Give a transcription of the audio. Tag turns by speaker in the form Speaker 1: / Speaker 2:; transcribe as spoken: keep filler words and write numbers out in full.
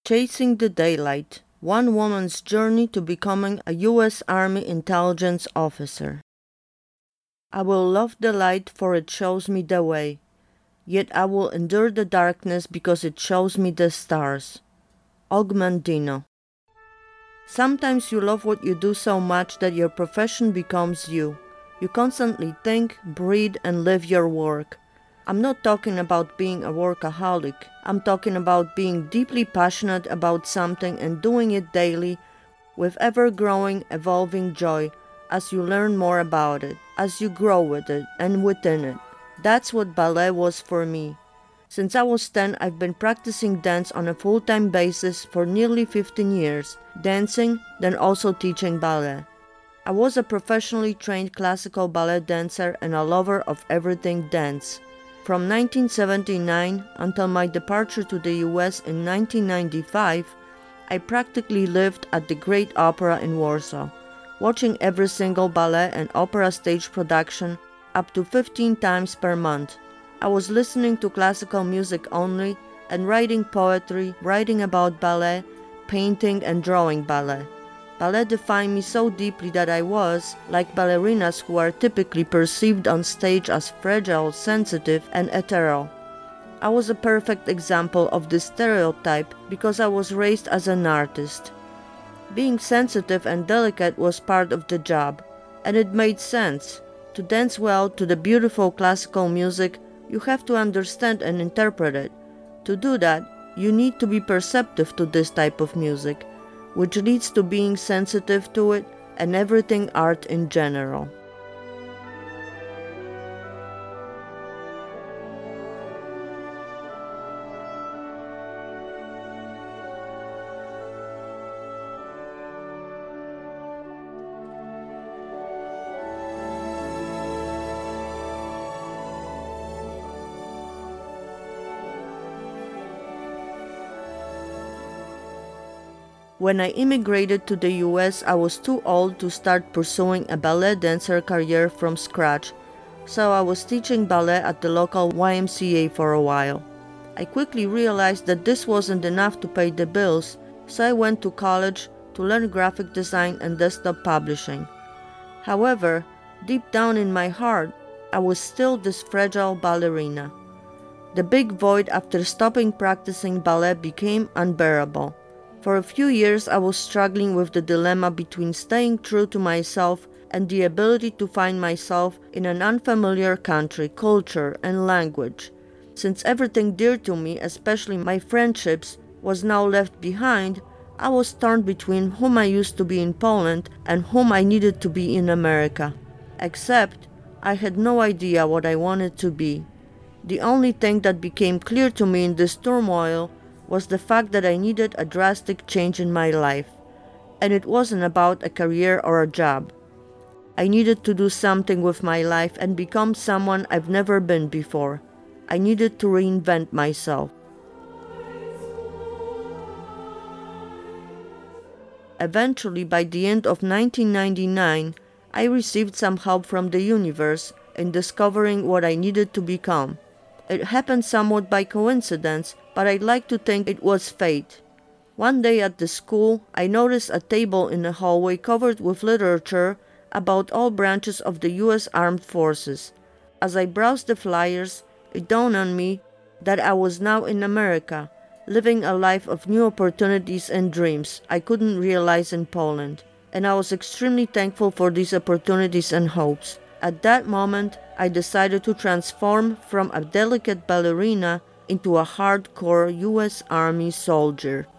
Speaker 1: Chasing the Daylight: One Woman's Journey to Becoming a U S Army Intelligence Officer. I will love the light, for it shows me the way, yet I will endure the darkness because it shows me the stars. Og Mandino. Sometimes you love what you do so much that your profession becomes you. You constantly think, breathe, and live your work. I'm not talking about being a workaholic. I'm talking about being deeply passionate about something and doing it daily with ever-growing, evolving joy as you learn more about it, as you grow with it and within it. That's what ballet was for me. Since I was ten, I've been practicing dance on a full-time basis for nearly fifteen years, dancing, then also teaching ballet. I was a professionally trained classical ballet dancer and a lover of everything dance. From nineteen seventy-nine until my departure to the U S in nineteen ninety-five, I practically lived at the Great Opera in Warsaw, watching every single ballet and opera stage production up to fifteen times per month. I was listening to classical music only and writing poetry, writing about ballet, painting and drawing ballet. Ballet defined me so deeply that I was, like ballerinas who are typically perceived on stage as fragile, sensitive, and ethereal. I was a perfect example of this stereotype because I was raised as an artist. Being sensitive and delicate was part of the job, and it made sense. To dance well to the beautiful classical music, you have to understand and interpret it. To do that, you need to be perceptive to this type of music, which leads to being sensitive to it and everything art in general. When I immigrated to the U S, I was too old to start pursuing a ballet dancer career from scratch, so I was teaching ballet at the local Y M C A for a while. I quickly realized that this wasn't enough to pay the bills, so I went to college to learn graphic design and desktop publishing. However, deep down in my heart, I was still this fragile ballerina. The big void after stopping practicing ballet became unbearable. For a few years, I was struggling with the dilemma between staying true to myself and the ability to find myself in an unfamiliar country, culture, and language. Since everything dear to me, especially my friendships, was now left behind, I was torn between whom I used to be in Poland and whom I needed to be in America. Except, I had no idea what I wanted to be. The only thing that became clear to me in this turmoil was the fact that I needed a drastic change in my life, and it wasn't about a career or a job. I needed to do something with my life and become someone I've never been before. I needed to reinvent myself. Eventually, by the end of nineteen ninety-nine, I received some help from the universe in discovering what I needed to become. It happened somewhat by coincidence, but I'd like to think it was fate. One day at the school, I noticed a table in the hallway covered with literature about all branches of the U S Armed Forces. As I browsed the flyers, it dawned on me that I was now in America, living a life of new opportunities and dreams I couldn't realize in Poland, and I was extremely thankful for these opportunities and hopes. At that moment, I decided to transform from a delicate ballerina into a hardcore U S Army soldier.